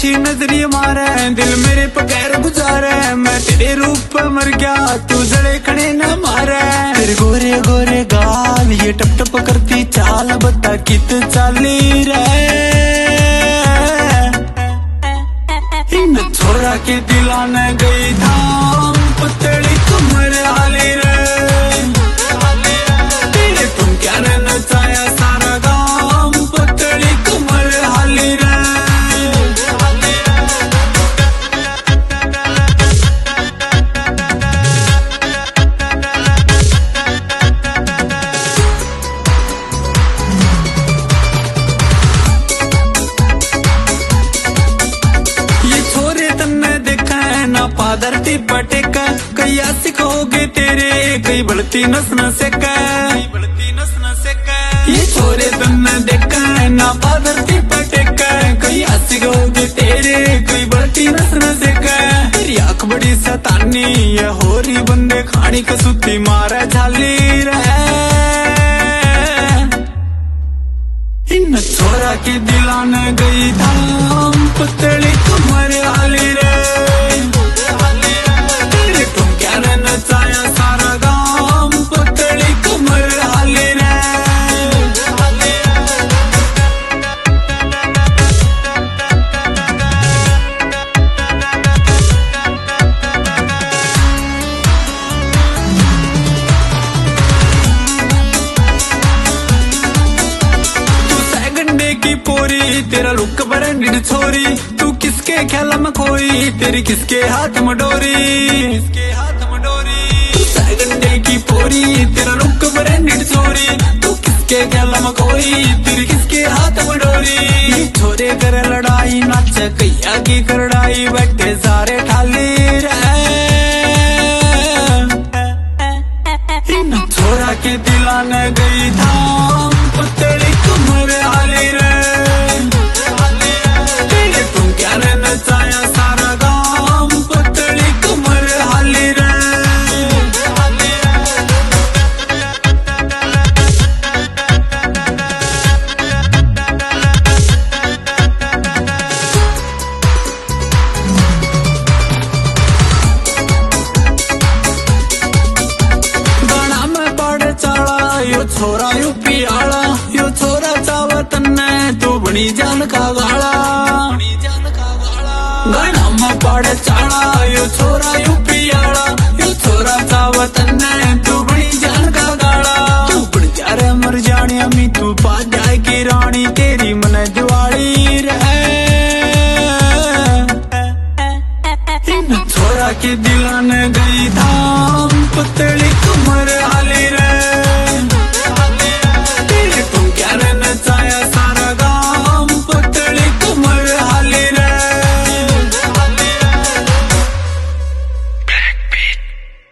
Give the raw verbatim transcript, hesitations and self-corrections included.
तिरछी नजरिए मारे, दिल मेरे पे गैर गुजारे। मैं तेरे रूप पे मर गया, तू जड़े खड़े न मारे। तेरे गोरे गोरे गाल, ये टप टप करती चाल, बता कित चाली रे। इन छोरा के दिलाने गई धाम, पतली कमर हाली रे। तेरे तुम क्या नचाया सारा गाम, पतली कमर हाली रे। धरती पटेका कैया सिखोगे तेरे, कई बढ़ती नस न सेका, बढ़ती नस न सेका। ये छोरे तुमने देखा ना पा धरती पटेका, कैया सिखोगे तेरे, कई बढ़ती नस न सेका। तेरी आंख बड़ी सतानी, ये होरी बंदे खानी कसूती मारा झाली रहे। इन छोरा के दिलाने गई धाम, पतली कमर हाली रे। नचाया सारा गाम, पतली कमर हाली रे। तू सैगंडे की पोरी, तेरा लुक ब्रांडेड छोरी। तू किसके ख्याल में खोई, तेरी किसके हाथ में डोरी, किसके हाथ में डोरी। सैगंडे की पोरी, तेरा लुक ब्रांडेड छोरी। तू किसके ख्याल में खोई, तेरी किसके हाथ में डोरी। छोरे कर लड़ाई, नाच कैया की करड़ाई, बैठे सारे ठाली रहे। इन छोरा के दिलाने गई धाम, पतली कमर हाली रे। नचाया सारा गाम, पतली कमर हाली रे। गाना में पड़ चाला, यो छोरा यूपी आला। यो छोरा चावत ने, तू बनी जान का गाला। गाना में पड़ चाला, यो छोरा यूपी आला। यो छोरा चावत ने, तू बड़ी जान का गाला। तू बड़ जा रे मर जानी अमी, तू पा जाए की रानी, तेरी मन दिवाली रहे। इन छोरा के दिलाने गई धाम, पतली